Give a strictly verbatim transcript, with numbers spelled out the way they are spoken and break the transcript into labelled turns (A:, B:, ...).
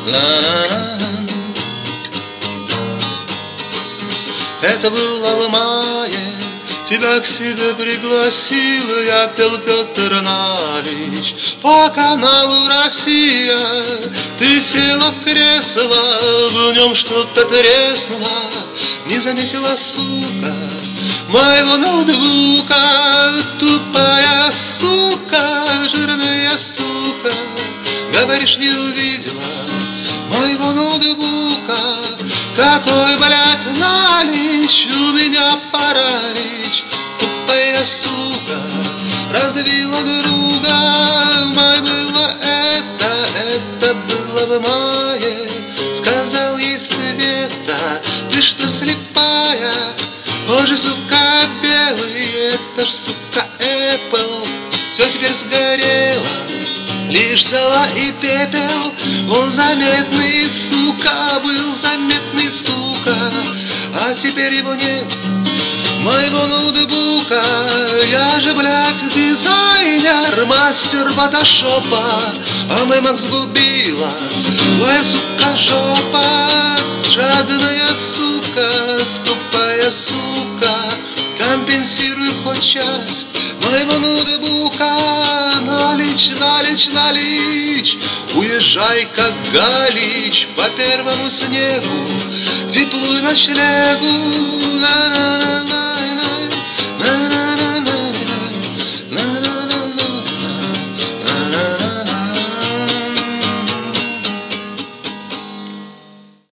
A: Ла-ла-ла. Это было в мае, тебя к себе пригласила, я пел Петр Налич по каналу «Россия». Ты села в кресло, в нем что-то треснуло, не заметила, сука, моего ноутбука. Тупая сука, жирная сука, говоришь, не увидела моего ноутбука. Какой, блядь, Налич, у меня паралич. Тупая сука раздавила друга. Май было это, это было в мае. Сказал ей Света, ты что, слепая? Он же, сука, белый, это ж, сука, Apple. Все теперь сгорело, лишь зола и пепел. Он заметный, сука, был заметный, сука, а теперь его нет, моего ноутбука. Я же, блядь, дизайнер, мастер фотошопа, а мемок сгубила твоя, сука, жопа. Жадная сука, скупая сука, компенсируй хоть часть моего ноутбука. Налич, налич, налич, уезжай, как Галич, по первому снегу, теплу и ночлегу.